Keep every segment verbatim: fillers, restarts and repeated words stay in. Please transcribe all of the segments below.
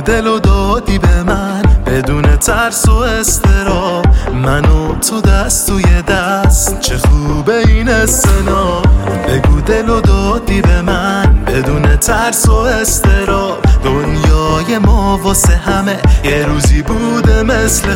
دل و دادی به من بدون ترس و استراب، منو تو دست توی دست، چه خوبه این سنا. بگو دل و دادی به من بدون ترس و استراب، دنیای ما واسه همه یه روزی بوده مثل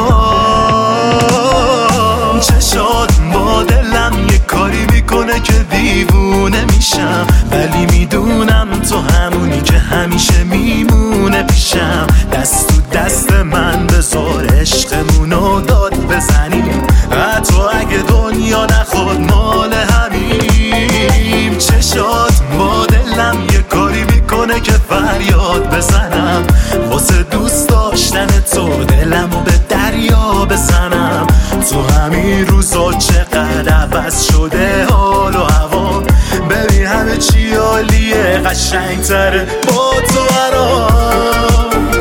خواب. چشات با دلم یه کاری میکنه که دیوونه میشم، ولی میدونم تو همونی که همیشه میمونه پیشم. دست تو دست من بذار عشقمونو داد بزنیم، حتی اگه دنیا نخواد مال همیم. چشات با دلم یه کاری میکنه که فریاد بزنم، واسه دوست داشتن تو دلمو به دریا بزنم. تو همین روزا چقدر عوض شده حال و هوا، ببین همه چی عالیه، قشنگتره با تو برام.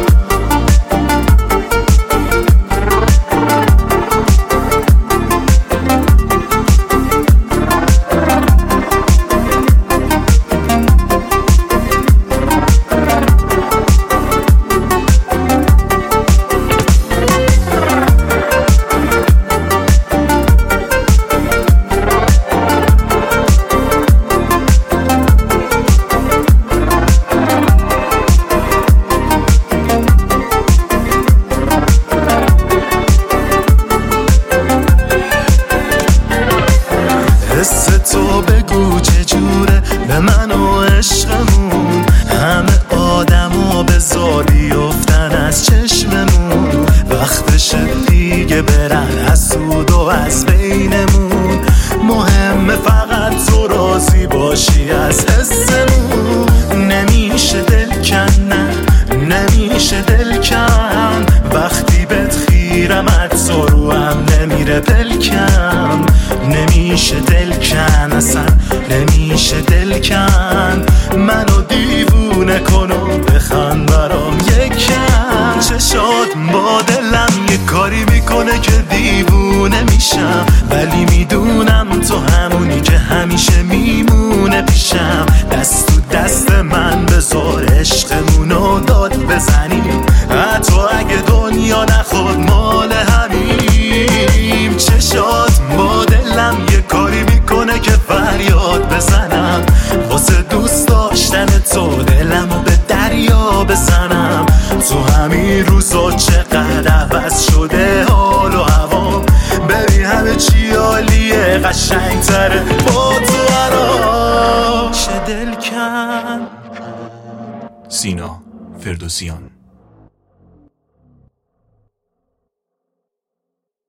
حس تو بگو چجوره به من و عشقمون، همه آدمو بذار بیفتن از چشممون. وقتش دیگه برن از سود و از بینمون، مهمه فقط تو راضی باشی از حسمون. نمیشه دل کن، نه نمیشه دل کن، وقتی بهت خیرم حتی رو هم نمیره پلکم. نمیشه دل کن اصلا، نمیشه دل کن، منو دیوونه کن و بخند برام یکم. چشات با دلم یه کاری میکنه که دیوونه میشم، ولی میدونم تو همونی که همیشه میمونه پیشم. دست تو دست من بذار عشقمونو داد بزنیم، حتی اگه دنیا نخواد مال همیم. چشات با دلم یه کاری میکنه که فریاد بزنم، واسه دوست داشتن تو دلمو به دریا بزنم. تو همین روزا چقدر عوض شده حال و هوا، ببین همه چی عالیه، قشنگتره با تو برام. چه دل کن. سینا فردوسیان.